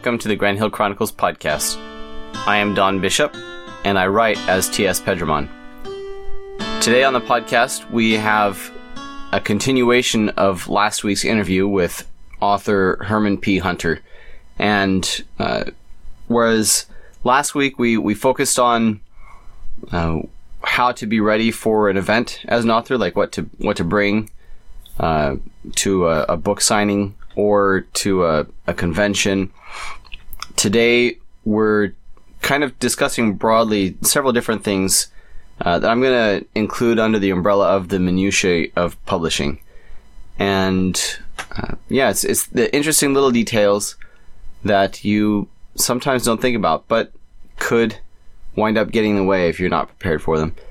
welcome to the Grand Hill Chronicles podcast. I am Don Bishop, and I write as T.S. Pedramon. Today on the podcast, we have a continuation of last week's interview with author Herman P. Hunter. And whereas last week we focused on how to be ready for an event as an author, like what to bring to a book signing or to a convention. Today, we're kind of discussing broadly several different things that I'm going to include under the umbrella of the minutiae of publishing. And it's the interesting little details that you sometimes don't think about, but could wind up getting in the way if you're not prepared for them.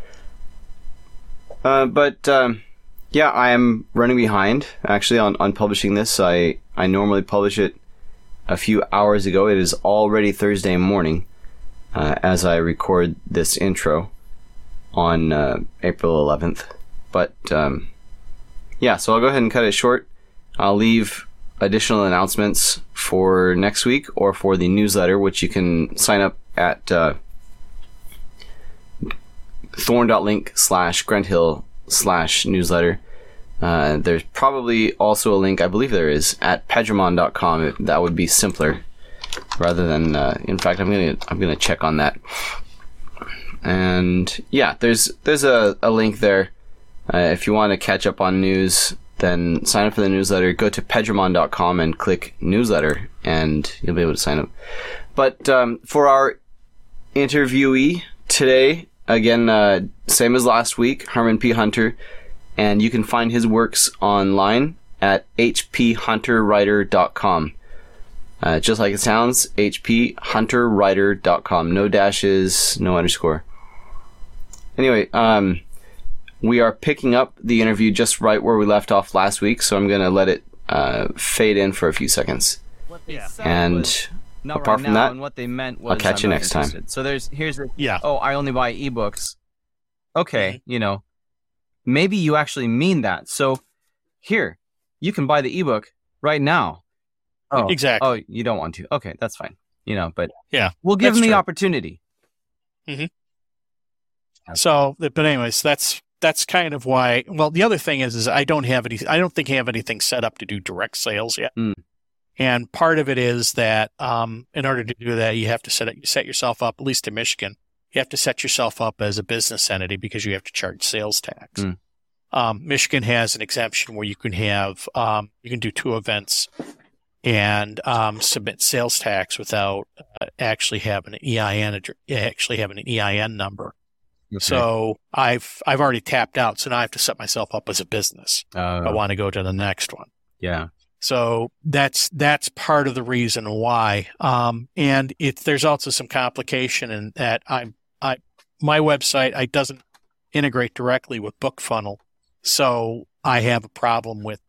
I am running behind, actually, on publishing this. I normally publish it a few hours ago. It is already Thursday morning as I record this intro on April 11th. But, so I'll go ahead and cut it short. I'll leave additional announcements for next week or for the newsletter, which you can sign up at thorn.link/granthill/newsletter. There's probably also a link, I believe there is, at pedramon.com. That would be simpler rather than, in fact, I'm gonna check on that. And yeah, there's a link there. If you want to catch up on news, then sign up for the newsletter. Go to pedramon.com and click newsletter, and you'll be able to sign up. But for our interviewee today, again, same as last week, Herman P. Hunter, and you can find his works online at hphunterwriter.com. Just like it sounds, hphunterwriter.com. No dashes, no underscore. Anyway, we are picking up the interview just right where we left off last week, so I'm going to let it fade in for a few seconds. And apart from that, and what they meant was, I'll catch you next time. So here's the I only buy ebooks. Okay, maybe you actually mean that. So here, you can buy the ebook right now. Oh, exactly. Oh, you don't want to? Okay, that's fine. But we'll give them the opportunity. Mm-hmm. So, but anyways, that's kind of why. Well, the other thing is I don't think I have anything set up to do direct sales yet. Mm. And part of it is that in order to do that, you have to set yourself up, at least in Michigan, you have to set yourself up as a business entity because you have to charge sales tax. Mm. Michigan has an exemption where you can have you can do 2 events and submit sales tax without actually having an EIN number. Okay. So I've already tapped out, so now I have to set myself up as a business. I want to go to the next one. Yeah. So that's part of the reason why. And there's also some complication in that my website doesn't integrate directly with BookFunnel, so I have a problem with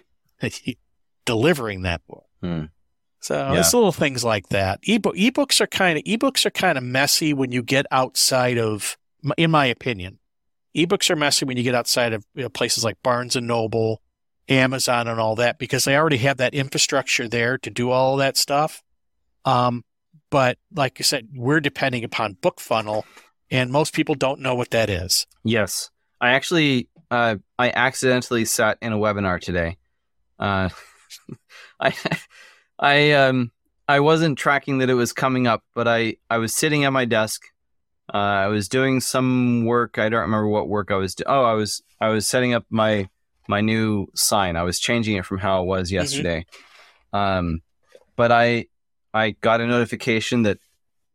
delivering that book. Hmm. So it's little things like that. Ebooks are kind of messy when you get outside of, in my opinion, ebooks are messy when you get outside of places like Barnes and Noble, Amazon, and all that, because they already have that infrastructure there to do all that stuff. But like I said, we're depending upon BookFunnel, and most people don't know what that is. Yes, I actually I accidentally sat in a webinar today. I wasn't tracking that it was coming up, but I was sitting at my desk. I was doing some work. I don't remember what work I was doing. I was setting up my new sign. I was changing it from how it was yesterday. Mm-hmm. But I got a notification that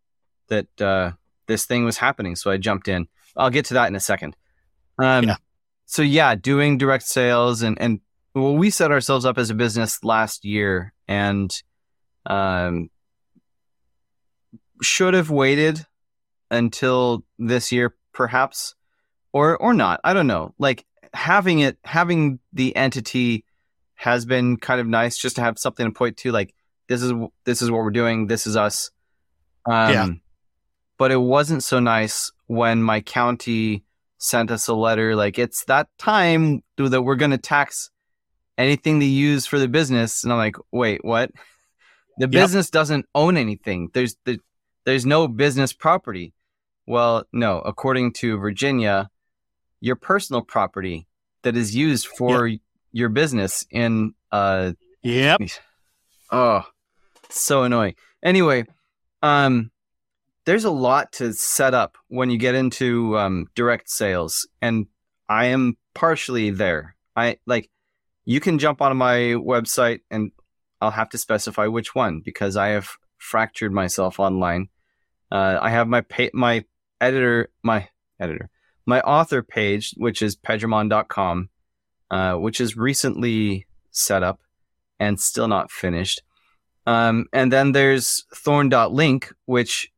this thing was happening, so I jumped in. I'll get to that in a second. So doing direct sales and we set ourselves up as a business last year and should have waited until this year, perhaps, or not. I don't know. Like having the entity has been kind of nice, just to have something to point to. Like this is what we're doing. This is us. But it wasn't so nice when my county sent us a letter like it's that time that we're going to tax anything they use for the business. And I'm like, wait, what? The business doesn't own anything. There's no business property. Well, no, according to Virginia, your personal property that is used for your business in oh, so annoying. Anyway, there's a lot to set up when you get into direct sales, and I am partially there. You can jump onto my website, and I'll have to specify which one because I have fractured myself online. I have my author page, which is pedramon.com, which is recently set up and still not finished. And then there's thorn.link, which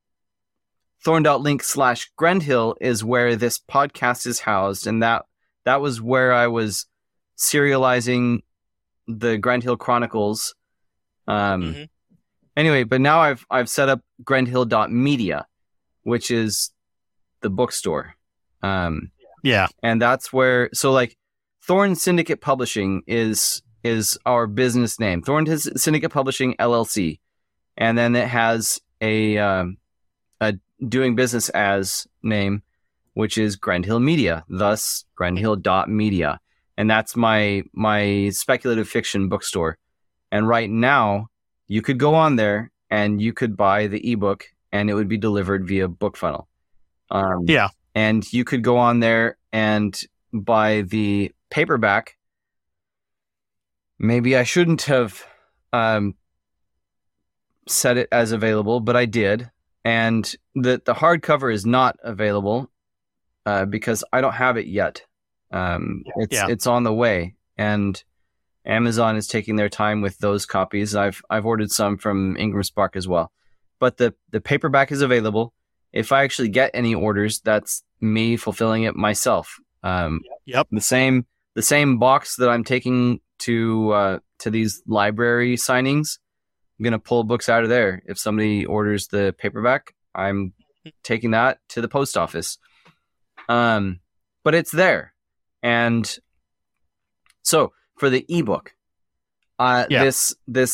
thorn.link/Grendhill is where this podcast is housed. And that was where I was serializing the Grendhill Chronicles. Anyway, but now I've set up grendhill.media, which is the bookstore. And that's where, so like Thorn Syndicate Publishing is our business name. Thorn Syndicate Publishing LLC. And then it has a doing business as name, which is Grendhill Media, thus grendhill.media. And that's my speculative fiction bookstore. And right now, you could go on there and you could buy the ebook and it would be delivered via BookFunnel. And you could go on there and buy the paperback. Maybe I shouldn't have set it as available, but I did. And the hardcover is not available because I don't have it yet. It's on the way, and Amazon is taking their time with those copies. I've ordered some from Ingram Spark as well, but the paperback is available. If I actually get any orders, that's me fulfilling it myself. The same box that I'm taking to these library signings, I'm gonna pull books out of there. If somebody orders the paperback, I'm taking that to the post office. But it's there. And so for the ebook, this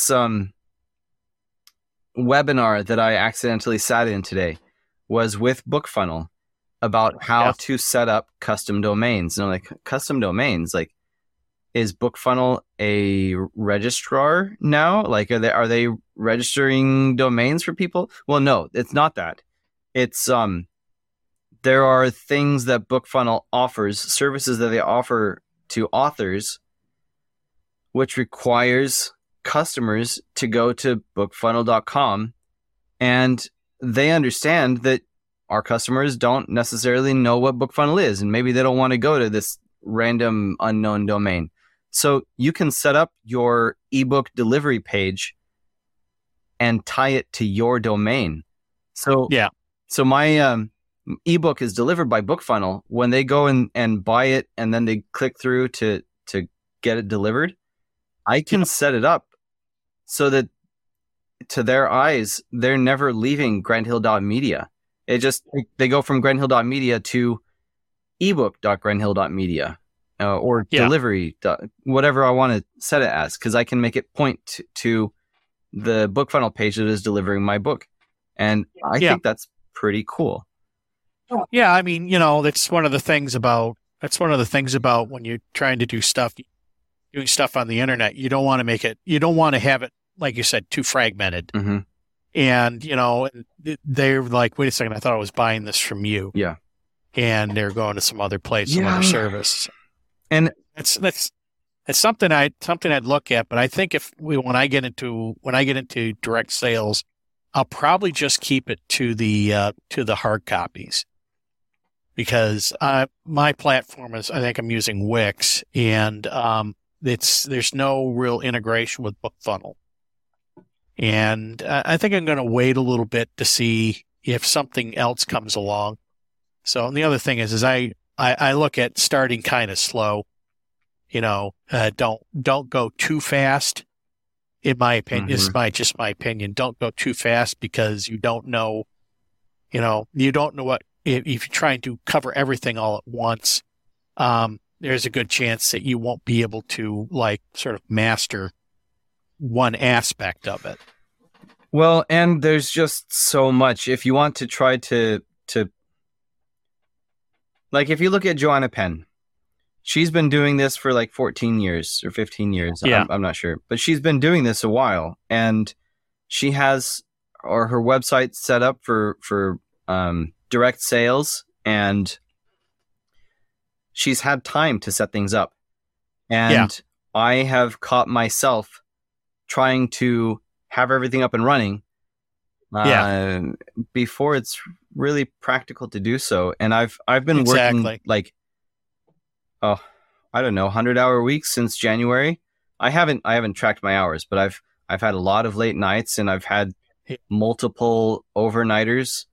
webinar that I accidentally sat in today was with BookFunnel about how to set up custom domains. And I'm like, custom domains? Like, is BookFunnel a registrar now? Like, are they registering domains for people? Well, no, it's not that. It's there are things that BookFunnel offers, services that they offer to authors, which requires customers to go to bookfunnel.com, and they understand that our customers don't necessarily know what BookFunnel is, and maybe they don't want to go to this random unknown domain. So you can set up your ebook delivery page and tie it to your domain. So my ebook is delivered by BookFunnel. When they go and buy it and then they click through to get it delivered, I can set it up so that to their eyes, they're never leaving grendhill.media. They go from grendhill.media to ebook.grendhill.media or delivery, whatever I want to set it as, because I can make it point to the BookFunnel page that is delivering my book. And I think that's pretty cool. Yeah, I mean, that's one of the things about when you're trying to doing stuff on the internet. You don't want to have it, like you said, too fragmented. Mm-hmm. And, they're like, wait a second, I thought I was buying this from you. Yeah. And they're going to some other place, some other service. And that's something I'd look at. But I think when I get into direct sales, I'll probably just keep it to the hard copies, because my platform is, I think I'm using Wix, and there's no real integration with BookFunnel. And I think I'm going to wait a little bit to see if something else comes along. So, and the other thing is I look at starting kind of slow. Don't go too fast. In my opinion, this is just my opinion. Don't go too fast, because you don't know what, if you're trying to cover everything all at once, there's a good chance that you won't be able to sort of master one aspect of it. Well, and there's just so much. If you want to try to like, if you look at Joanna Penn, she's been doing this for like 14 years or 15 years. Yeah. I'm not sure, but she's been doing this a while, and she has her website set up for direct sales, and she's had time to set things up. And I have caught myself trying to have everything up and running before it's really practical to do so. And I've been working like, I don't know, 100-hour weeks since January. I haven't tracked my hours, but I've had a lot of late nights, and I've had multiple overnighters,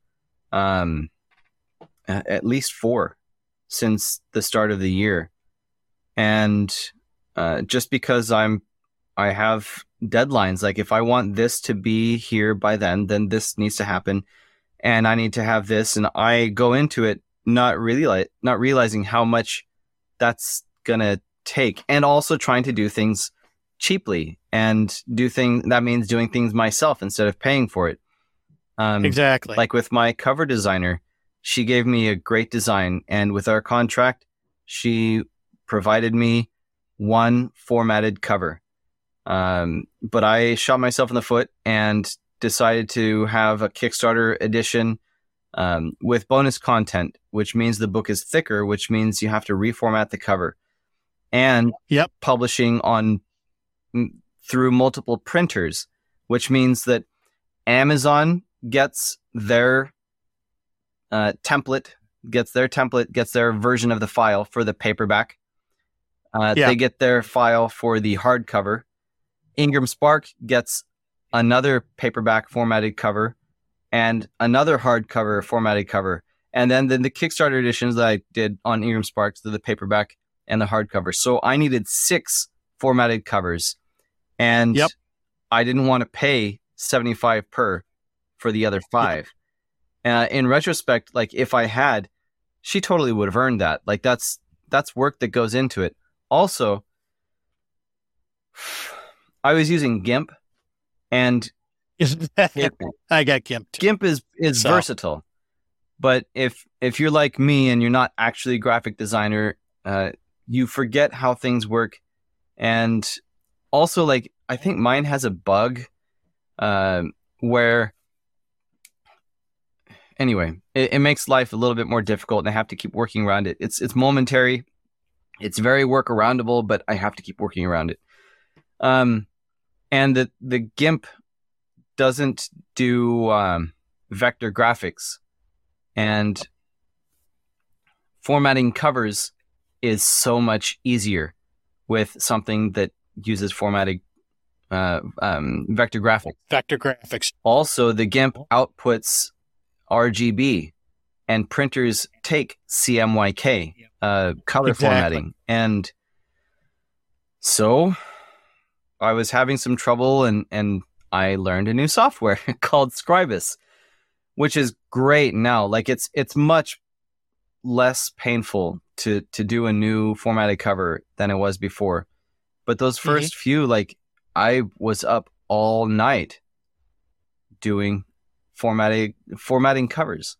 at least 4 since the start of the year. And just because I have deadlines, like if I want this to be here by then this needs to happen, and I need to have this, and I go into it not realizing how much that's gonna take, and also trying to do things cheaply, and that means doing things myself instead of paying for it. Exactly. Like with my cover designer, she gave me a great design, and with our contract, she provided me one formatted cover. But I shot myself in the foot and decided to have a Kickstarter edition with bonus content, which means the book is thicker, which means you have to reformat the cover, and publishing through multiple printers, which means that Amazon gets their template, gets their version of the file for the paperback. They get their file for the hardcover. Ingram Spark gets another paperback formatted cover and another hardcover formatted cover. And then the Kickstarter editions that I did on Ingram Sparks, the paperback and the hardcover. So I needed 6 formatted covers, and I didn't want to pay $75 per for the other 5. In retrospect, like if I had, she totally would have earned that. Like that's work that goes into it. Also, I was using GIMP, and I got GIMP too. GIMP is versatile, but if you're like me and you're not actually a graphic designer, you forget how things work. And also, like, I think mine has a bug where, anyway, it makes life a little bit more difficult, and I have to keep working around it. It's momentary. It's very workaroundable, but I have to keep working around it. And the GIMP doesn't do vector graphics, and formatting covers is so much easier with something that uses formatted vector graphics. Vector graphics. Also, the GIMP outputs RGB, and printers take CMYK color formatting. And so I was having some trouble, and I learned a new software called Scribus, which is great now. Like it's much less painful to do a new formatted cover than it was before. But those first few, like, I was up all night doing formatting covers.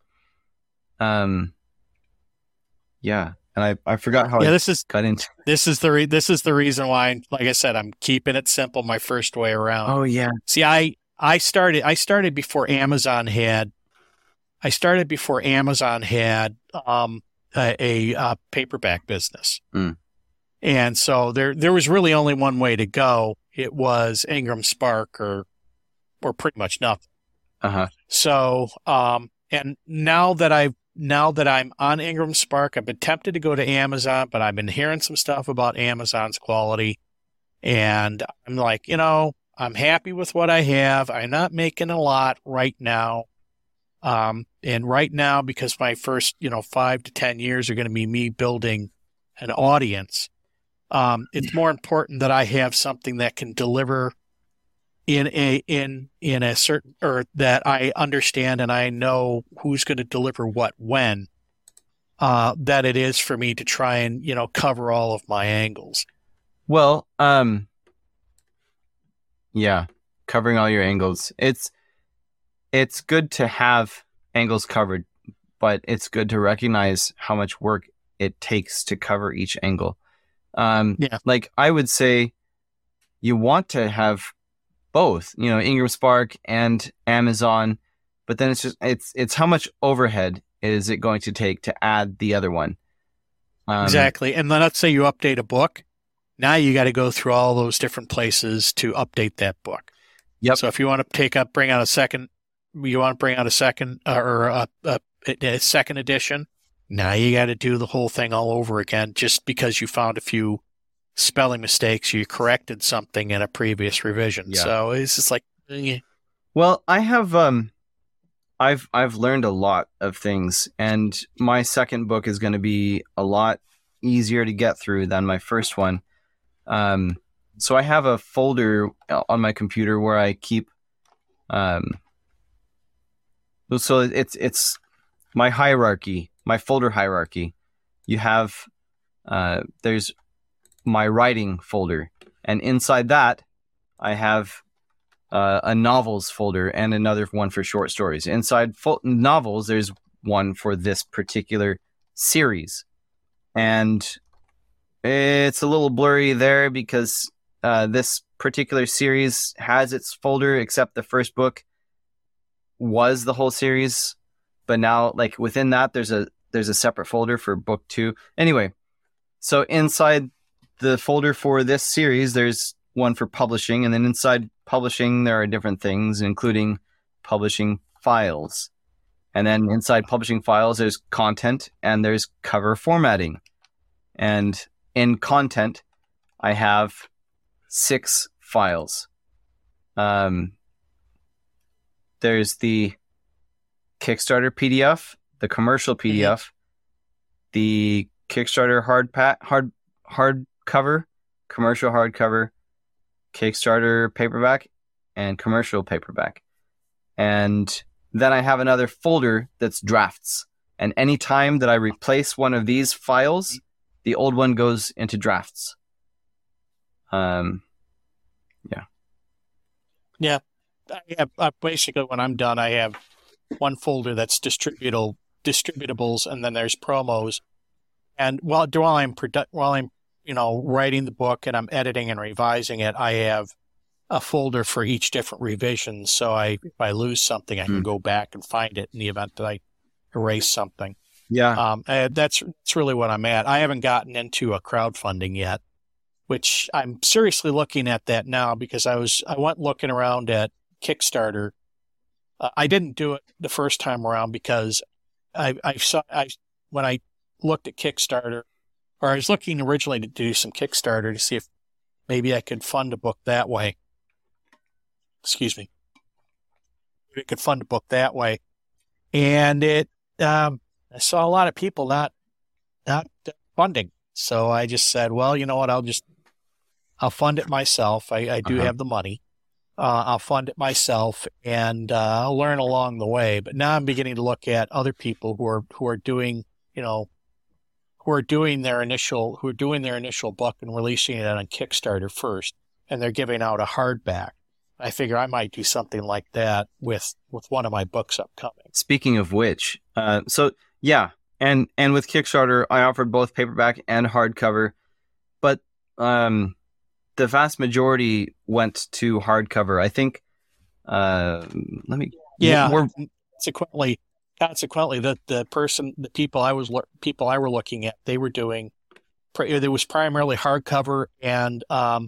And I forgot how got into this is the reason why, like I said, I'm keeping it simple my first way around. Oh yeah. See, I started before Amazon had a paperback business. And so there was really only one way to go. It was Ingram Spark or pretty much nothing. So and now that I'm on Ingram Spark, I've been tempted to go to Amazon, but I've been hearing some stuff about Amazon's quality, and I'm like, I'm happy with what I have. I'm not making a lot right now. And right now, because my first, 5 to 10 years are going to be me building an audience, it's more important that I have something that can deliver in a certain, or that I understand and I know who's going to deliver what when, that it is for me to try and, cover all of my angles. Well, Yeah, covering all your angles. It's good to have angles covered, but it's good to recognize how much work it takes to cover each angle. Yeah. Like I would say, you want to have both, Ingram Spark and Amazon, but then it's how much overhead is it going to take to add the other one? Exactly. And then let's say you update a book. Now you got to go through all those different places to update that book. Yep. So if you want to bring out a second or a second edition, now you got to do the whole thing all over again just because you found a few spelling mistakes, you corrected something in a previous revision. Yeah. So it's just like, Well, I have I've learned a lot of things, and my second book is going to be a lot easier to get through than my first one. So I have a folder on my computer where I keep so it's my hierarchy, my folder hierarchy. You have there's my writing folder, and inside that I have a novels folder and another one for short stories. Inside novels, there's one for this particular series, and it's a little blurry there because this particular series has its folder, except the first book was the whole series, but now like within that there's a separate folder for book 2. Anyway, so inside the folder for this series, there's one for publishing, and then inside publishing there are different things, including publishing files. And then inside publishing files, there's content and there's cover formatting. And in content, I have 6 files. There's the Kickstarter PDF, the commercial PDF, the Kickstarter hardcover, commercial hardcover, Kickstarter paperback, and commercial paperback. And then I have another folder that's drafts. And any time that I replace one of these files, the old one goes into drafts. Yeah. Basically, when I'm done, I have one folder that's distributables, and then there's promos. And while I'm writing the book and I'm editing and revising it, I have a folder for each different revision. So if I lose something, I can go back and find it in the event that I erase something. Yeah. That's really what I'm at. I haven't gotten into a crowdfunding yet, which I'm seriously looking at that now because I went looking around at Kickstarter. I didn't do it the first time around because when I looked at Kickstarter, or I was looking originally to do some Kickstarter to see if maybe I could fund a book that way. Excuse me. Maybe I could fund a book that way. And I saw a lot of people not funding. So I just said, well, you know what? I'll fund it myself. I do have the money. I'll fund it myself, and I'll learn along the way. But now I'm beginning to look at other people who are doing their initial book and releasing it on Kickstarter first, and they're giving out a hardback. I figure I might do something like that with one of my books upcoming. Speaking of which, and with Kickstarter, I offered both paperback and hardcover, but the vast majority went to hardcover. I think. Consequently, the people I were looking at, they were doing. There was primarily hardcover and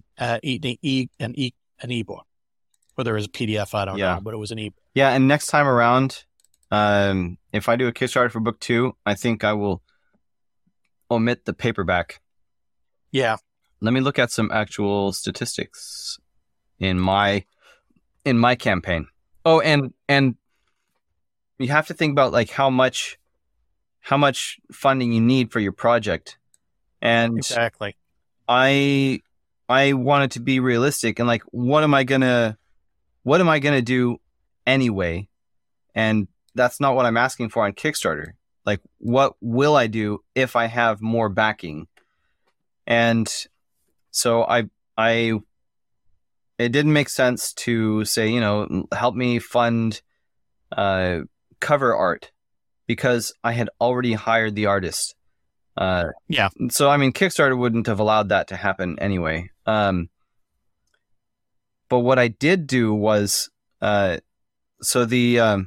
an ebook. Whether it was a PDF, I don't know, but it was an ebook. Yeah, and next time around, if I do a Kickstarter for book 2, I think I will omit the paperback. Yeah. Let me look at some actual statistics in my campaign. Oh, and you have to think about like how much funding you need for your project. And exactly. I wanted to be realistic and like what am I gonna do anyway? And that's not what I'm asking for on Kickstarter. Like, what will I do if I have more backing? And so I it didn't make sense to say, help me fund cover art because I had already hired the artist. Yeah. So, I mean, Kickstarter wouldn't have allowed that to happen anyway. But what I did do was, so the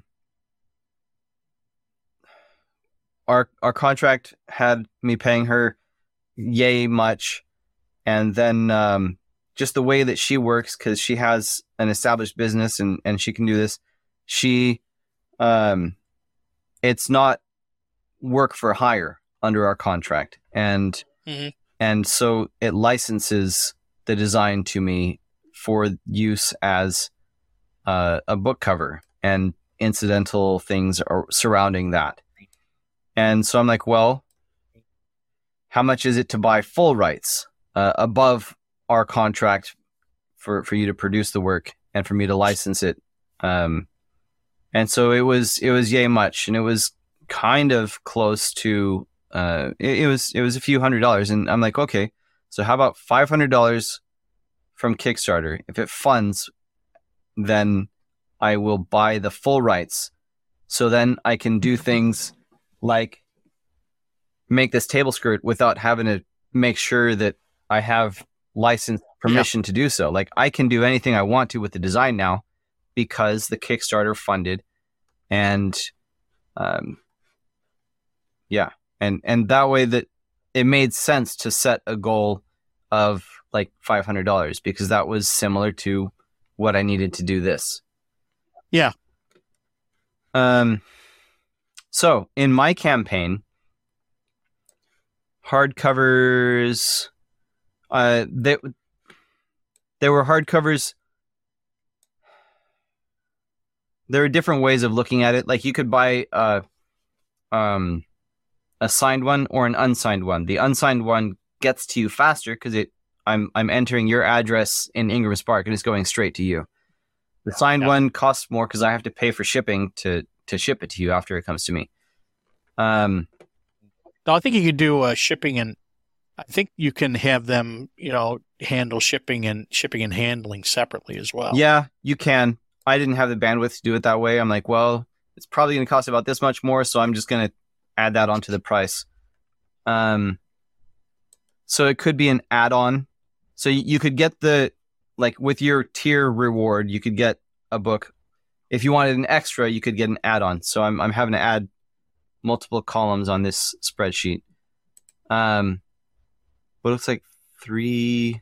our contract had me paying her yay much, and then just the way that she works, because she has an established business and she can do this. She, it's not work for hire under our contract, and so it licenses the design to me for use as a book cover and incidental things surrounding that. And so I'm like, well, how much is it to buy full rights above our contract for you to produce the work and for me to license it? And so it was yay much, and it was kind of close to it was a few $100s, and I'm like, okay, so how about $500 from Kickstarter? If it funds, then I will buy the full rights, so then I can do things like make this table skirt without having to make sure that I have license permission to do so. Like, I can do anything I want to with the design now because the Kickstarter funded, and and that way that it made sense to set a goal of like $500 because that was similar to what I needed to do this. Yeah. So in my campaign, hardcovers, there were hardcovers. There are different ways of looking at it. Like, you could buy a signed one or an unsigned one. The unsigned one gets to you faster because I'm entering your address in Ingram Spark and it's going straight to you. The signed one costs more because I have to pay for shipping to ship it to you after it comes to me. I think you could do shipping, and I think you can have them, handle shipping and handling separately as well. Yeah, you can. I didn't have the bandwidth to do it that way. I'm like, well, it's probably going to cost about this much more, so I'm just going to add that onto the price. So it could be an add-on. So you could get with your tier reward, you could get a book. If you wanted an extra, you could get an add-on. So I'm having to add multiple columns on this spreadsheet. But it looks like 3.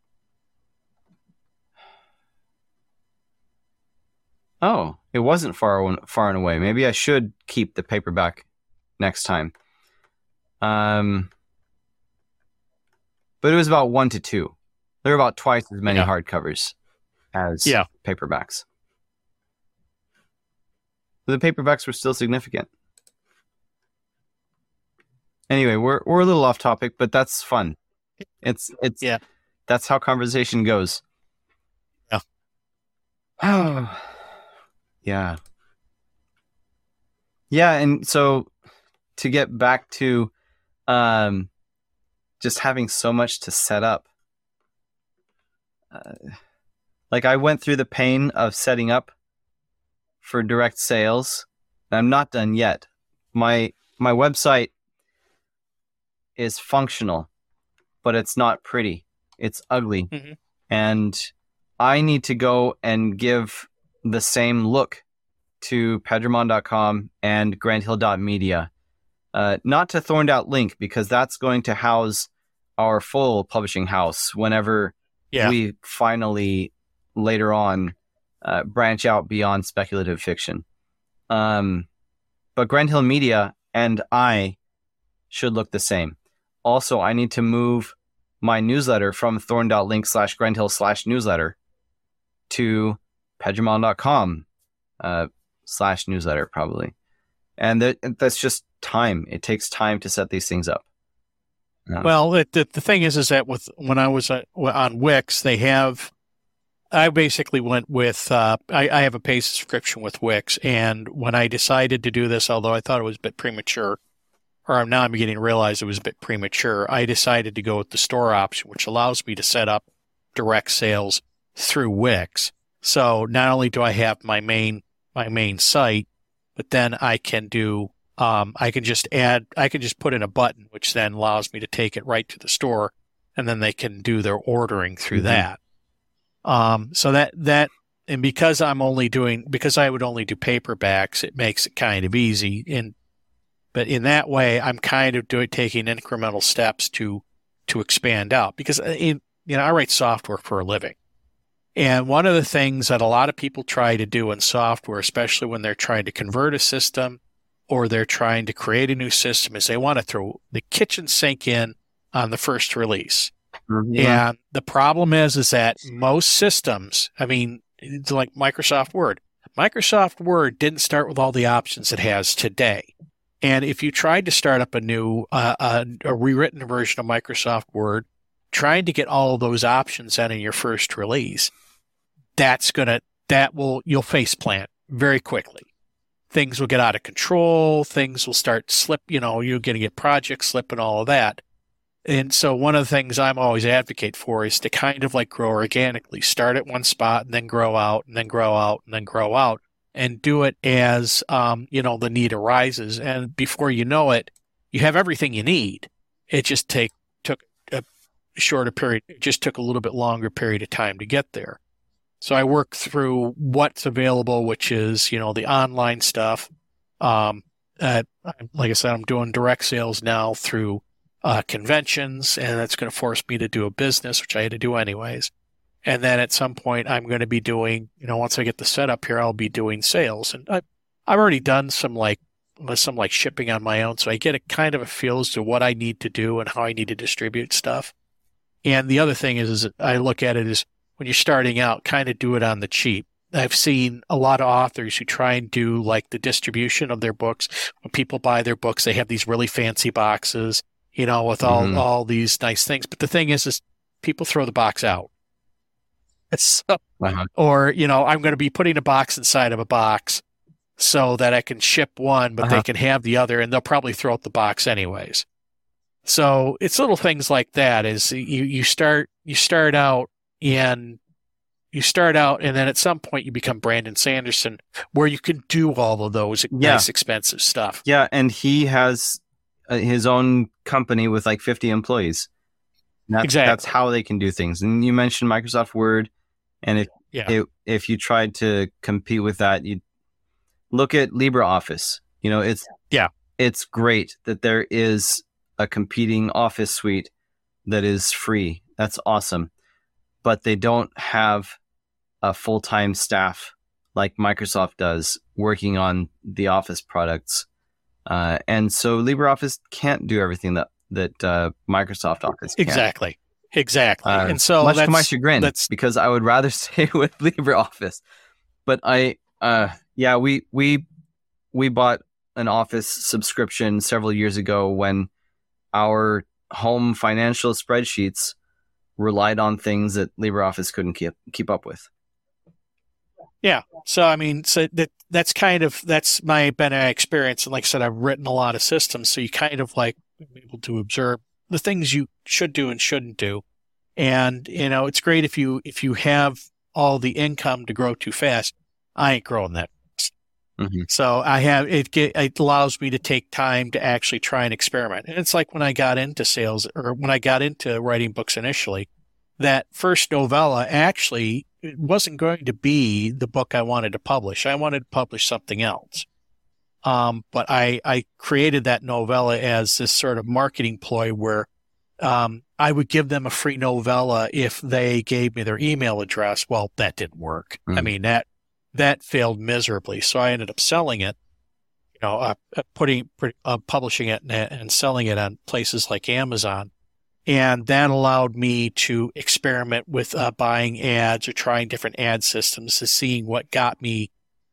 Oh, it wasn't far and away. Maybe I should keep the paperback next time. But it was about 1 to 2. There were about twice as many hardcovers as paperbacks. But the paperbacks were still significant. Anyway, we're a little off topic, but that's fun. It's that's how conversation goes. Yeah. Yeah. Yeah, and so to get back to just having so much to set up. Like, I went through the pain of setting up for direct sales, and I'm not done yet. My website is functional, but it's not pretty. It's ugly. Mm-hmm. And I need to go and give the same look to Pedramon.com and grandhill.media. Not to Thorned Link, because that's going to house our full publishing house whenever we finally later on branch out beyond speculative fiction. But Grandhill Media and I should look the same. Also, I need to move my newsletter from thorn.link/grandhill/newsletter to Pedramon.com /newsletter probably. And that's just time. It takes time to set these things up. Well, the thing is that when I was on Wix, I basically went with, I have a paid subscription with Wix. And when I decided to do this, although I thought it was a bit premature, or now I'm beginning to realize it was a bit premature, I decided to go with the store option, which allows me to set up direct sales through Wix. So not only do I have my main site, but then I can do, I can just put in a button, which then allows me to take it right to the store, and then they can do their ordering through that. So that, and because I would only do paperbacks, it makes it kind of easy. But in that way, I'm kind of taking incremental steps to expand out, because I write software for a living. And one of the things that a lot of people try to do in software, especially when they're trying to convert a system or they're trying to create a new system, is they want to throw the kitchen sink in on the first release. And the problem is that most systems, it's like Microsoft Word. Microsoft Word didn't start with all the options it has today. And if you tried to start up a new, a rewritten version of Microsoft Word, trying to get all of those options in your first release, you'll face plant very quickly. Things will get out of control. Things will start slip. You're going to get project slip and all of that. And so one of the things I'm always advocate for is to kind of like grow organically, start at one spot and then grow out and then grow out and then grow out, and do it as, the need arises. And before you know it, you have everything you need. It just took a shorter period. It just took a little bit longer period of time to get there. So I work through what's available, which is, the online stuff. Like I said, I'm doing direct sales now through conventions, and that's going to force me to do a business, which I had to do anyways. And then at some point, I'm going to be doing, once I get the setup here, I'll be doing sales. And I've already done some shipping on my own, so I get a kind of a feel as to what I need to do and how I need to distribute stuff. And the other thing is that I look at it as when you're starting out, kind of do it on the cheap. I've seen a lot of authors who try and do like the distribution of their books. When people buy their books, they have these really fancy boxes, with all these nice things. But the thing is people throw the box out. Or, I'm going to be putting a box inside of a box so that I can ship one, but they can have the other, and they'll probably throw out the box anyways. So it's little things like that. Is you start out, and then at some point you become Brandon Sanderson, where you can do all of those nice, expensive stuff. Yeah, and he has his own company with like 50 employees. Exactly. That's how they can do things. And you mentioned Microsoft Word, and if you tried to compete with that, you look at LibreOffice. It's great that there is a competing Office suite that is free. That's awesome. But they don't have a full-time staff like Microsoft does working on the Office products. And so LibreOffice can't do everything that Microsoft Office can. Exactly. And so much to my chagrin, because I would rather stay with LibreOffice. But we bought an Office subscription several years ago when our home financial spreadsheets relied on things that LibreOffice couldn't keep up with. Yeah. So, that's my experience. And like I said, I've written a lot of systems. So you kind of like able to observe the things you should do and shouldn't do. And, it's great if you have all the income to grow too fast. I ain't growing that fast. Mm-hmm. So it allows me to take time to actually try and experiment. And it's like when I got into sales, or when I got into writing books initially, that first novella actually, it wasn't going to be the book I wanted to publish. I wanted to publish something else. But I created that novella as this sort of marketing ploy where I would give them a free novella if they gave me their email address. Well, that didn't work. Mm-hmm. That failed miserably. So I ended up selling it, publishing it and selling it on places like Amazon. And that allowed me to experiment with buying ads or trying different ad systems to seeing what got me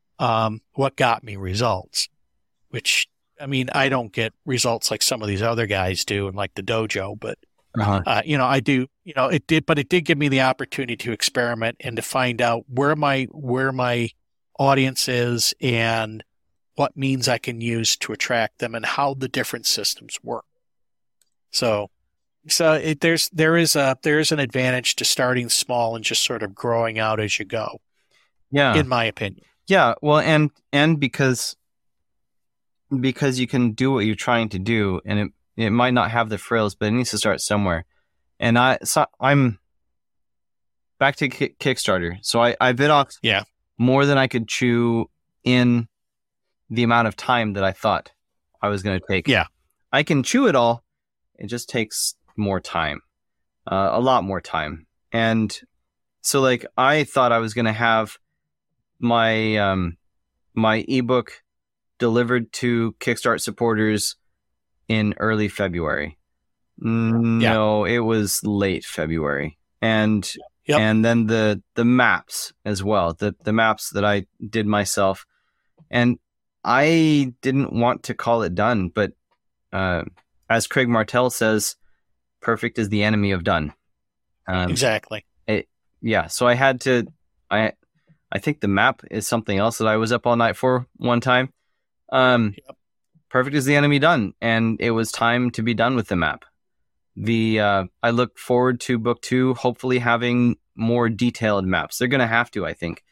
results. Which, I don't get results like some of these other guys do, and like the dojo, but I do. It did give me the opportunity to experiment and to find out where my audience is and what means I can use to attract them and how the different systems work. So. So there is an advantage to starting small and just sort of growing out as you go, Yeah. in my opinion. Yeah. Well, and because you can do what you're trying to do, and it might not have the frills, but it needs to start somewhere. And I'm back to Kickstarter. So I bit off more than I could chew in the amount of time that I thought I was going to take. Yeah. I can chew it all. It just takes more time, a lot more time. And so like I thought I was going to have my my ebook delivered to Kickstart supporters in early February. No, it was late February. And and then the maps as well, the maps that I did myself. And I didn't want to call it done, but as Craig Martell says, perfect is the enemy of done. Exactly. So I had to. I think the map is something else that I was up all night for one time. Perfect is the enemy done, and it was time to be done with the map. I look forward to book 2, hopefully having more detailed maps. They're going to have to, I think.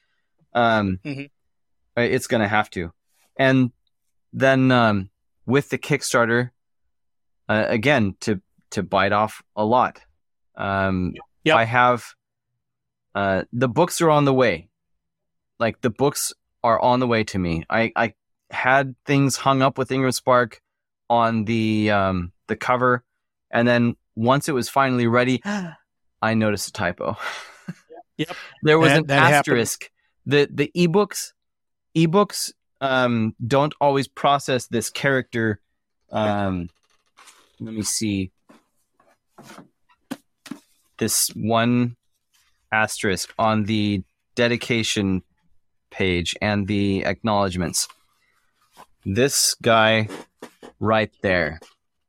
It's going to have to. And then with the Kickstarter, again, to bite off a lot. I have the books are on the way. Like the books are on the way to me. I had things hung up with Ingram Spark on the cover, and then once it was finally ready, I noticed a typo. There was an asterisk. Happened. The ebooks don't always process this character. Let me see. This one asterisk on the dedication page and the acknowledgements. This guy right there.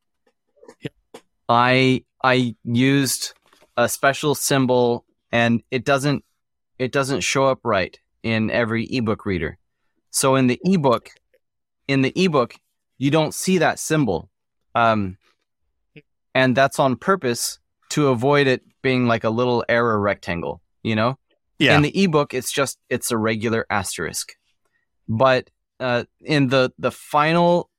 I used a special symbol, and it doesn't show up right in every ebook reader. So in the ebook, you don't see that symbol, and that's on purpose to avoid it being like a little error rectangle. You know, in the ebook, it's a regular asterisk, but in the final,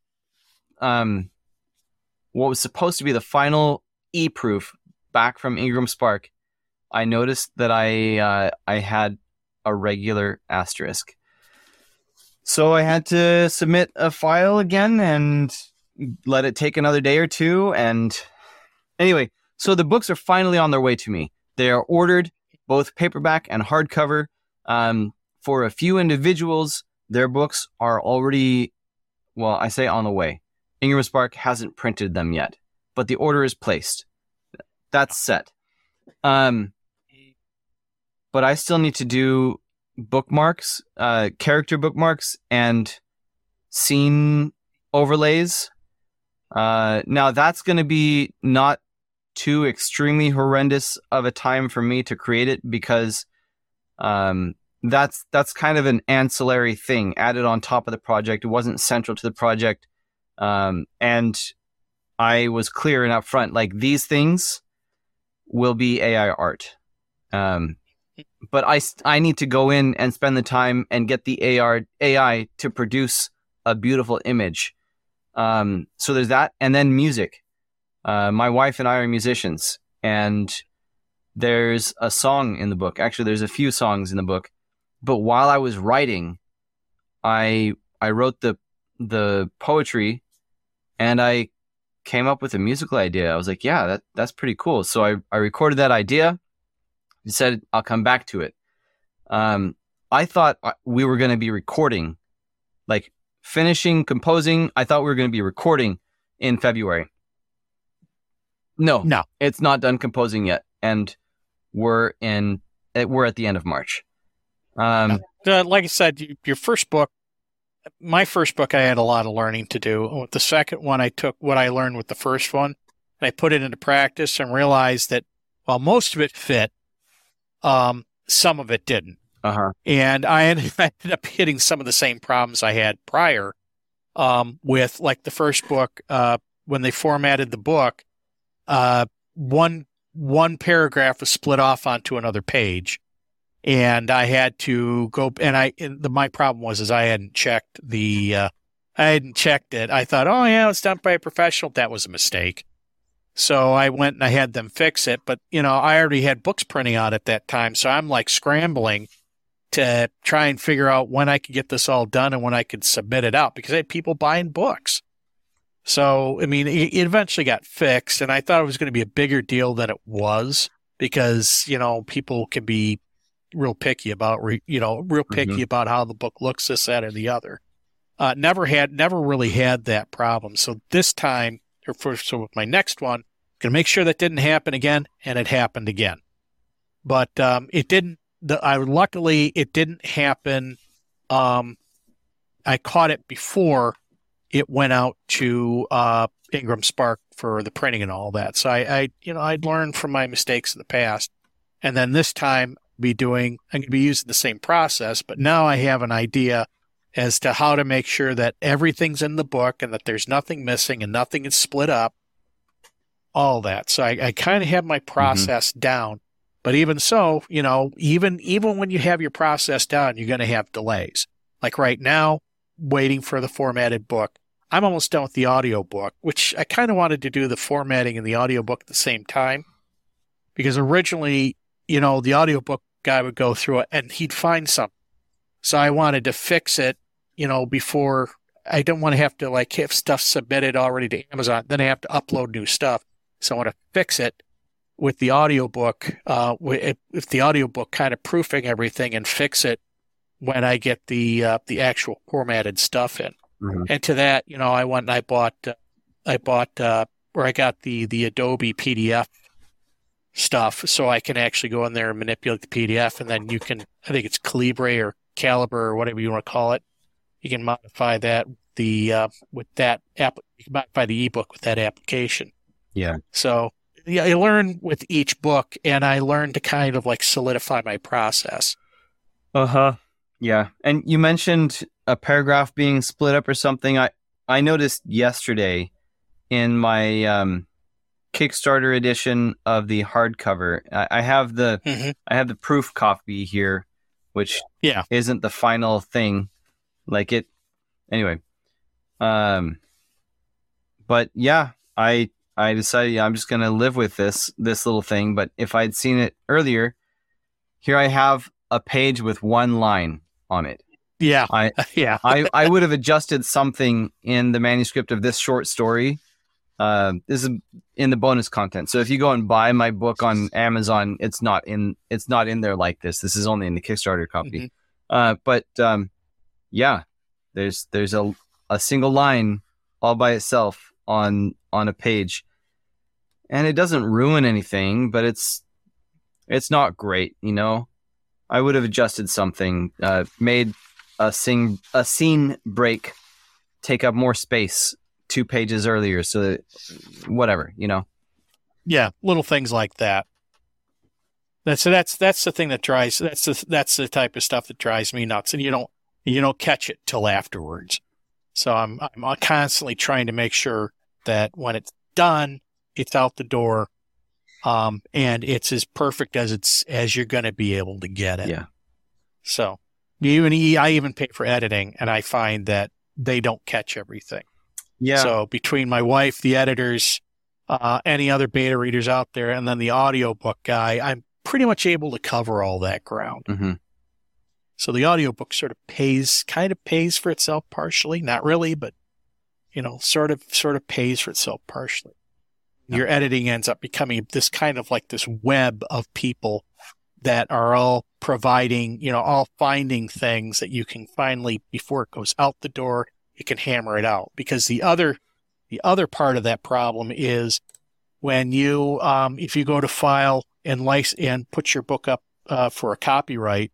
what was supposed to be the final e-proof back from Ingram Spark, I noticed that I had a regular asterisk. So I had to submit a file again and let it take another day or two. And anyway, so the books are finally on their way to me. They are ordered, both paperback and hardcover. For a few individuals, their books are already, well, I say on the way. Ingram Spark hasn't printed them yet, but the order is placed. That's set. But I still need to do bookmarks, character bookmarks, and scene overlays. Now that's going to be not too extremely horrendous of a time for me to create it, because that's kind of an ancillary thing added on top of the project. It wasn't central to the project. And I was clear and upfront, like, these things will be AI art. But I need to go in and spend the time and get the AI to produce a beautiful image. So there's that. And then music. My wife and I are musicians, and there's a song in the book. Actually, there's a few songs in the book. But while I was writing, I wrote the poetry, and I came up with a musical idea. I was like, yeah, that's pretty cool. So I recorded that idea. He said, I'll come back to it. I thought we were going to be recording, like finishing composing. I thought we were going to be recording in February. No, it's not done composing yet. And we're at the end of March. Like I said, your first book, my first book, I had a lot of learning to do. With the second one, I took what I learned with the first one, and I put it into practice and realized that while most of it fit, some of it didn't. And I ended up hitting some of the same problems I had prior with, like, the first book. When they formatted the book, one paragraph was split off onto another page, and I had to go. And my problem was I hadn't checked I hadn't checked it. I thought, oh yeah, it's done by a professional. That was a mistake. So I went and I had them fix it. But I already had books printing out at that time, so I'm like scrambling to try and figure out when I could get this all done and when I could submit it out, because I had people buying books. So, I mean, it eventually got fixed, and I thought it was going to be a bigger deal than it was, because, people can be real picky about, about how the book looks, this, that, or the other. Never really had that problem. So this time, so with my next one, going to make sure that didn't happen again, and it happened again. But it didn't. Luckily, it didn't happen. I caught it before it went out to Ingram Spark for the printing and all that. So I'd learned from my mistakes in the past, and then this time I'm going to be using the same process, but now I have an idea as to how to make sure that everything's in the book and that there's nothing missing and nothing is split up, all that. So I kind of have my process down. But even so, even when you have your process down, you're going to have delays. Like right now, waiting for the formatted book. I'm almost done with the audiobook, which I kind of wanted to do the formatting and the audiobook at the same time. Because originally, the audiobook guy would go through it and he'd find something. So I wanted to fix it, before. I don't want to have to have stuff submitted already to Amazon. Then I have to upload new stuff. So I want to fix it with the audiobook, with the audiobook kind of proofing everything, and fix it when I get the actual formatted stuff in. Mm-hmm. And to that, I went and I got the Adobe PDF stuff, so I can actually go in there and manipulate the PDF, and then you can, I think it's Calibre or Caliber or whatever you want to call it. You can modify that you can modify the ebook with that application. Yeah. So yeah, I learn with each book, and I learn to kind of solidify my process. Yeah. And you mentioned a paragraph being split up or something. I noticed yesterday in my Kickstarter edition of the hardcover, I have the proof copy here, which isn't the final thing. Anyway. But yeah, I decided I'm just going to live with this little thing. But if I'd seen it earlier, here I have a page with one line on it. Yeah. I would have adjusted something in the manuscript of this short story. This is in the bonus content. So if you go and buy my book on Amazon, it's not in there like this. This is only in the Kickstarter copy. Mm-hmm. Yeah, there's a single line all by itself on a page. And it doesn't ruin anything, but it's not great, I would have adjusted something, made a scene break take up more space 2 pages earlier, so that, whatever, Yeah, little things like that. That's the thing that drives. That's the type of stuff that drives me nuts, and you don't catch it till afterwards. So I'm constantly trying to make sure that when it's done, it's out the door, and it's as perfect as you're going to be able to get it. Yeah. So I even pay for editing, and I find that they don't catch everything. Yeah. So between my wife, the editors, any other beta readers out there, and then the audiobook guy, I'm pretty much able to cover all that ground. Mm-hmm. So the audiobook sort of pays for itself partially, not really, but sort of pays for itself partially. Yeah. Your editing ends up becoming this kind of this web of people that are all providing, all finding things that you can finally, before it goes out the door, you can hammer it out. Because the other part of that problem is when you, if you go to file and put your book up for a copyright,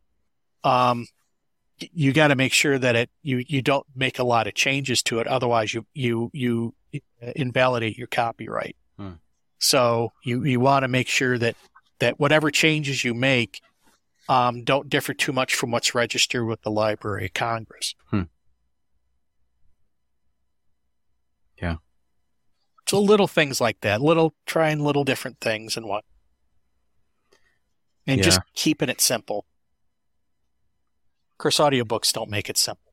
you got to make sure that you don't make a lot of changes to it. Otherwise, you invalidate your copyright. So you want to make sure that whatever changes you make don't differ too much from what's registered with the Library of Congress. Yeah. So little things like that, trying little different things and just keeping it simple. Of course, audiobooks don't make it simple.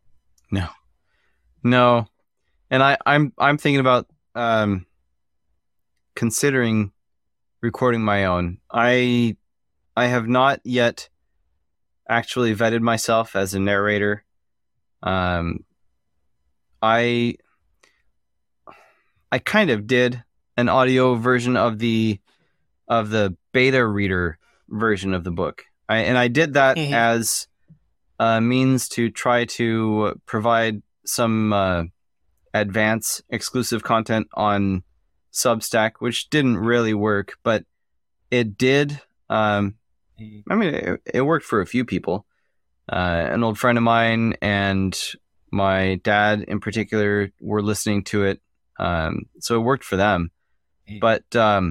No. And I'm thinking about considering recording my own. I have not yet actually vetted myself as a narrator. I kind of did an audio version of the beta reader version of the book. I did that as a means to try to provide some advanced exclusive content on Substack, which didn't really work, but it did. It worked for a few people. An old friend of mine and my dad in particular were listening to it. So it worked for them. But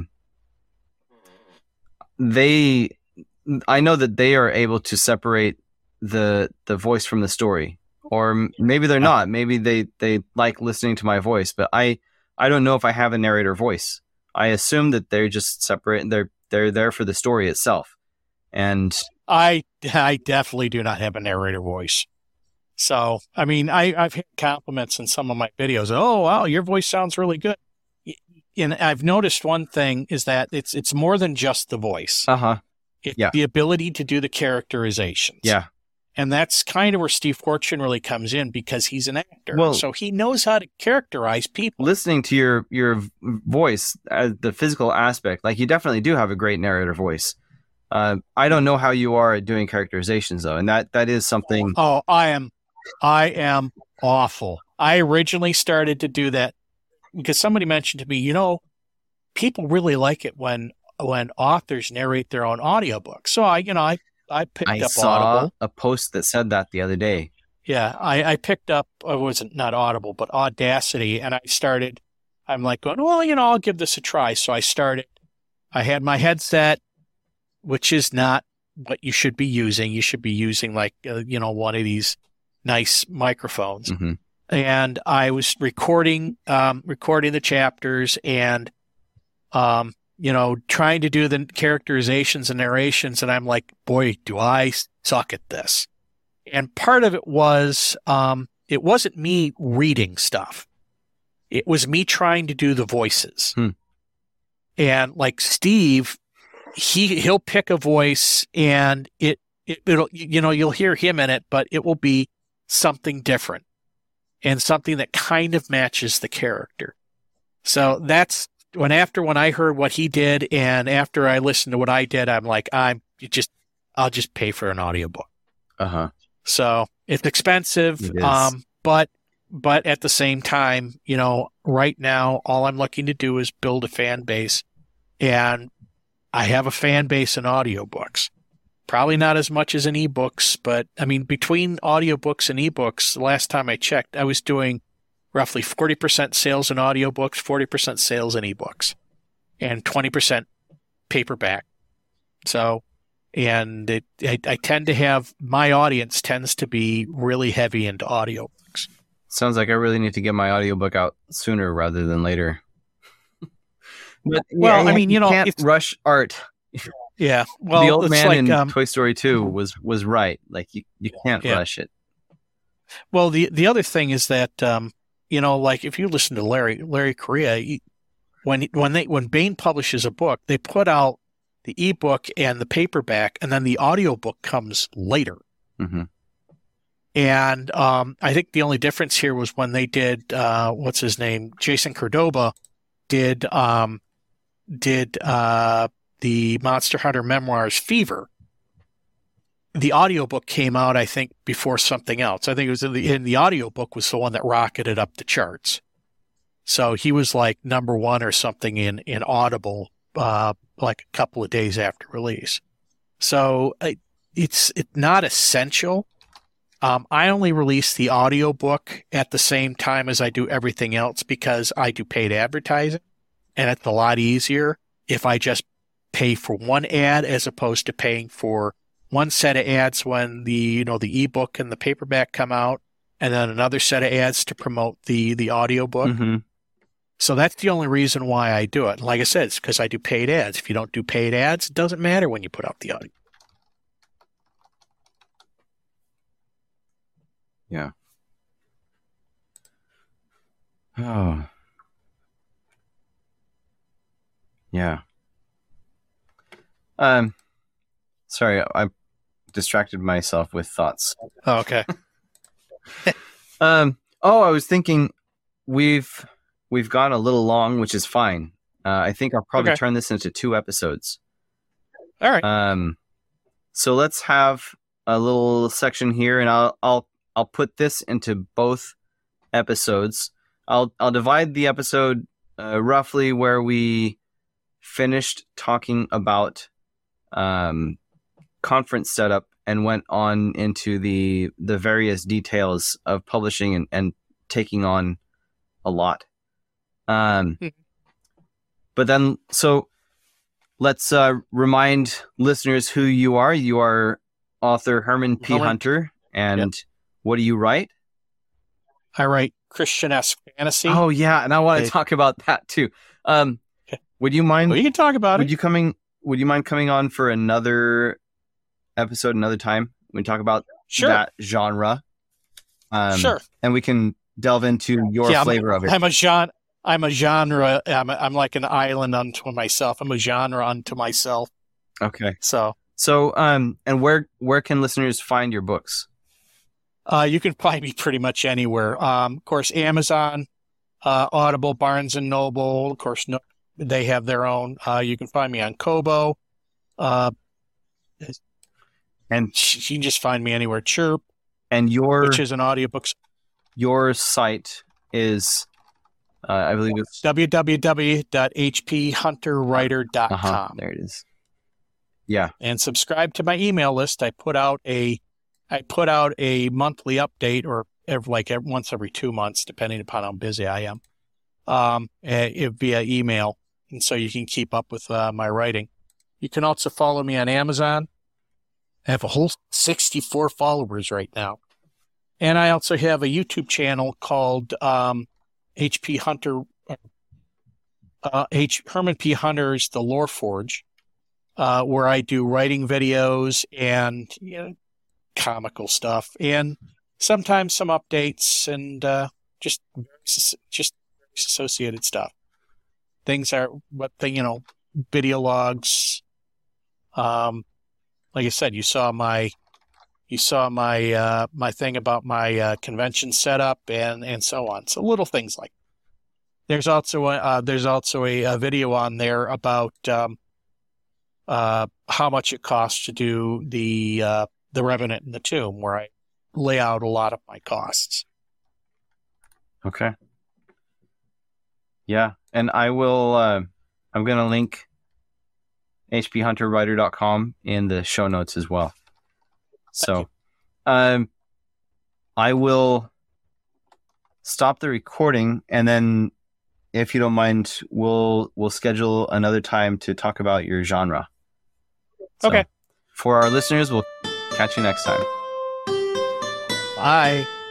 I know that they are able to separate the voice from the story. Or maybe they're not. Maybe they like listening to my voice, but I don't know if I have a narrator voice. I assume that they're just separate and they're there for the story itself. And I definitely do not have a narrator voice. So, I mean, I've had compliments in some of my videos. Oh, wow, your voice sounds really good. And I've noticed one thing is that it's more than just the voice. It's the ability to do the characterizations. Yeah. And that's kind of where Steve Fortune really comes in because he's an actor. Well, so he knows how to characterize people. Listening to your voice, the physical aspect, like you definitely do have a great narrator voice. I don't know how you are at doing characterizations though, and that is something. Oh, I am awful. I originally started to do that because somebody mentioned to me, people really like it when authors narrate their own audiobook. So I picked up saw Audible. A post that said that the other day. Yeah, I picked up, it wasn't not Audible, but Audacity, and I'm like going, well, I'll give this a try. So I started. I had my headset, which is not what you should be using. You should be using like one of these nice microphones. Mm-hmm. And I was recording the chapters and trying to do the characterizations and narrations, and I'm like, boy, do I suck at this. And part of it was it wasn't me reading stuff. It was me trying to do the voices. And like Steve, he'll pick a voice and it'll you'll hear him in it, but it will be something different and something that kind of matches the character. So that's when I heard what he did and after I listened to what I did, I'm like, I'll just pay for an audiobook. So it's expensive. It is. But at the same time, right now, all I'm looking to do is build a fan base, and I have a fan base in audiobooks. Probably not as much as in ebooks, but I mean, between audiobooks and ebooks, the last time I checked, I was doing roughly 40% sales in audiobooks, 40% sales in ebooks, and 20% paperback. So, and I tend to have, my audience tends to be really heavy into audiobooks. Sounds like I really need to get my audiobook out sooner rather than later. But, well, I mean, you can't rush art. Yeah. Well, the old man like, in Toy Story 2 was right. Like you can't rush it. Well, the other thing is that, like if you listen to Larry Correia, when Baen publishes a book, they put out the ebook and the paperback, and then the audiobook comes later. Mm-hmm. And I think the only difference here was when they did what's his name, Jason Cordoba did the Monster Hunter Memoirs Fever. The audiobook came out, I think, before something else. I think it was in the audiobook was the one that rocketed up the charts. So he was like number one or something in Audible, like a couple of days after release. So it's not essential. I only release the audiobook at the same time as I do everything else because I do paid advertising, and it's a lot easier if I just pay for one ad as opposed to paying for one set of ads when the ebook and the paperback come out, and then another set of ads to promote the audiobook. Mm-hmm. So that's the only reason why I do it. Like I said, it's because I do paid ads. If you don't do paid ads, it doesn't matter when you put out the audio. Yeah. Oh. Yeah. Sorry, I distracted myself with thoughts. Oh, okay. I was thinking we've gone a little long, which is fine. I think I'll probably turn this into 2 episodes. All right. So let's have a little section here, and I'll put this into both episodes. I'll divide the episode roughly where we finished talking about conference setup and went on into the various details of publishing and taking on a lot. But then, so let's remind listeners who you are. You are author Herman P. Hunter, and what do you write? I write Christian-esque fantasy. Oh yeah, and I want to talk about that too. Would you mind? Well, you can talk about it. Would you mind coming on for another episode another time? We talk about that genre. Sure. And we can delve into your flavor of it. I'm a genre. I'm like an island unto myself. I'm a genre unto myself. Okay. So and where can listeners find your books? You can find me pretty much anywhere. Of course, Amazon, Audible, Barnes and Noble. Of course, they have their own. You can find me on Kobo. And you can just find me anywhere. Chirp. And which is an audiobook. Your site is, I believe it's www.hphunterwriter.com. There it is. Yeah. And subscribe to my email list. I put out a monthly update, or once every 2 months, depending upon how busy I am, via email. And so you can keep up with my writing. You can also follow me on Amazon. I have a whole 64 followers right now. And I also have a YouTube channel called HP Hunter, Herman P. Hunter's The Lore Forge, where I do writing videos and comical stuff, and sometimes some updates and just associated stuff. Things are video logs. Like I said, you saw my my thing about my convention setup and so on. So little things like there's also a video on there about how much it costs to do the Revenant in the Tomb, where I lay out a lot of my costs. Okay. Yeah, and I will. I'm going to link hphunterwriter.com in the show notes as well. So, I will stop the recording, and then, if you don't mind, we'll schedule another time to talk about your genre. So, okay. For our listeners, we'll catch you next time. Bye.